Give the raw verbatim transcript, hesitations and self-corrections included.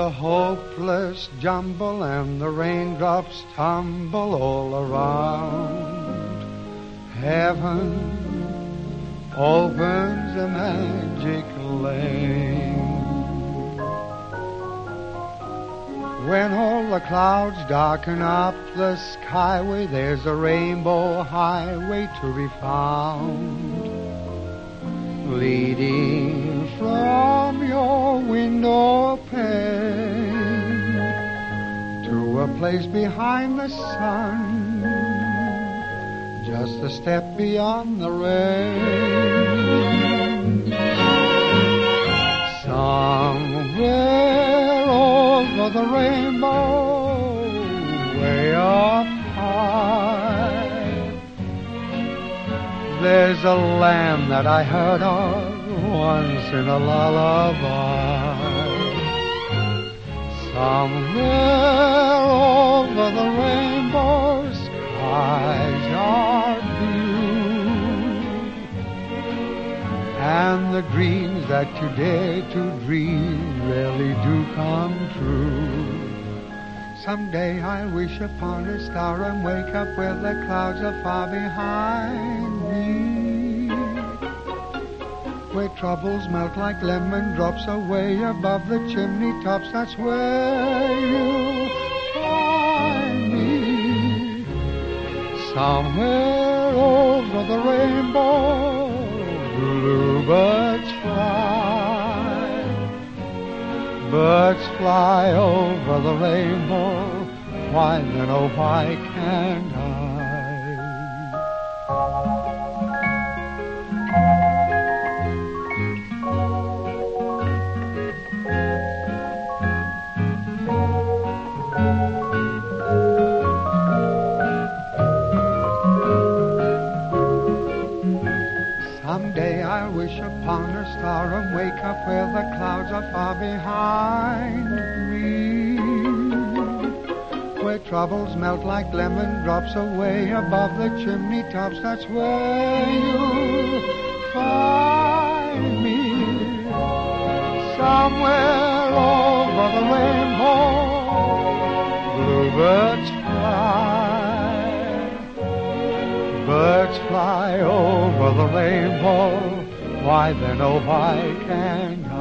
a hopeless jumble and the raindrops tumble all around. Heaven opens a magic lane. When all the clouds darken up the skyway, there's a rainbow highway to be found, leading from your window pane to a place behind the sun, just a step beyond the rain. Somewhere over the rainbow, way up high, there's a land that I heard of once in a lullaby. Somewhere over the rainbow, skies are blue, and the dreams that you dare to dream really do come true. Someday I'll wish upon a star and wake up where the clouds are far behind me, where troubles melt like lemon drops away above the chimney tops. That's where you'll find me. Somewhere over the rainbow, bluebirds fly. Birds fly over the rainbow. Why then, oh, why can't I? Someday I'll wish upon a star and wake up where the clouds are far behind me, where troubles melt like lemon drops away above the chimney tops. That's where you'll find me. Somewhere over the rainbow, bluebirds fly. Birds fly over the rainbow. Why then, oh, why can't I?